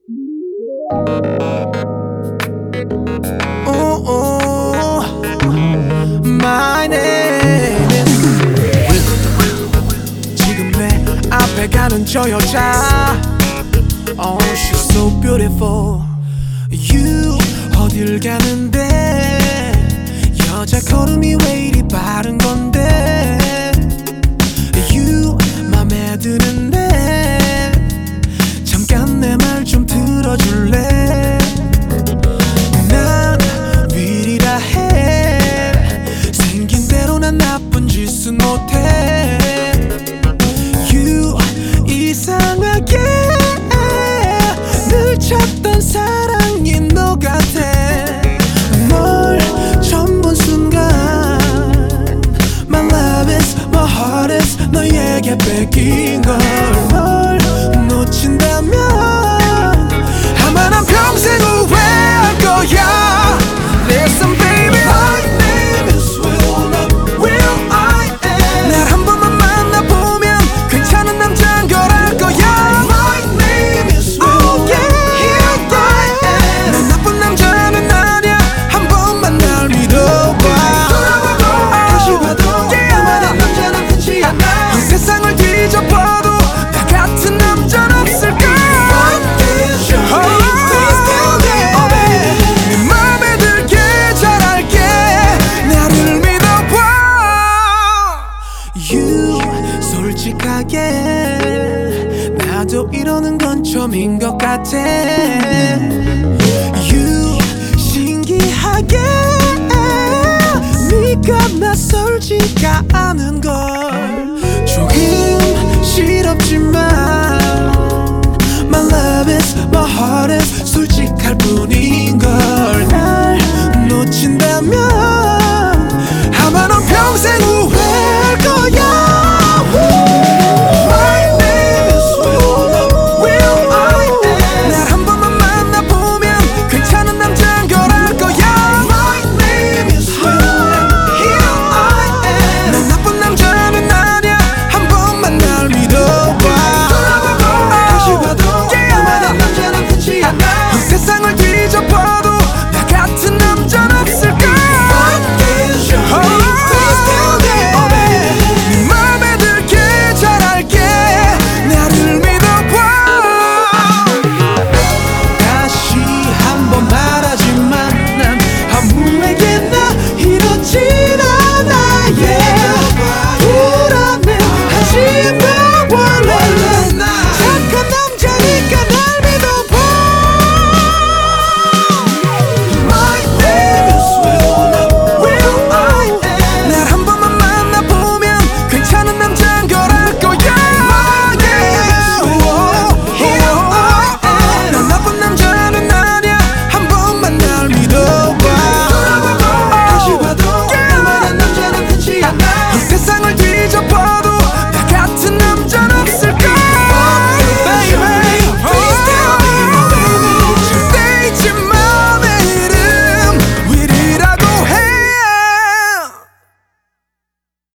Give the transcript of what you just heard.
My name is Will. 지금 내 앞에 가는 저 여자, oh she's so beautiful. You 어딜 가는데 여자 걸음이 왜 이리 빠른 건데. You 맘에 드는데 잠깐 내 말 좀 들어줄래. 난 위리라 해. 생긴 대로 난 나쁜 짓은 못해. You 이상하게 늘 찾던 사랑인 너 같아. 널 처음 본 순간 My love is, my heart is 너에게 뺏긴 걸. 널 놓친다면 아마 난 평생 후회할 거야. Listen baby, my name is Will, not Will I am. 날 한 번만 만나보면 괜찮은 남자인 걸 알 거야. My name is Will, oh yeah, here I am. 난 나쁜 남자는 아니야. 한 번만 날 믿어봐. 돌아봐도 다시 봐도 나만의 남자는 흔치 않아. 이 세상을 뒤져봐도 나 같은 남자는 없을까. 솔직하게 나도 이러는 건 처음인 것 같아. You 신기하게 네가 낯설지가 않은 걸 조금 싫었지만 My love is, my heart is 솔직할 뿐이야.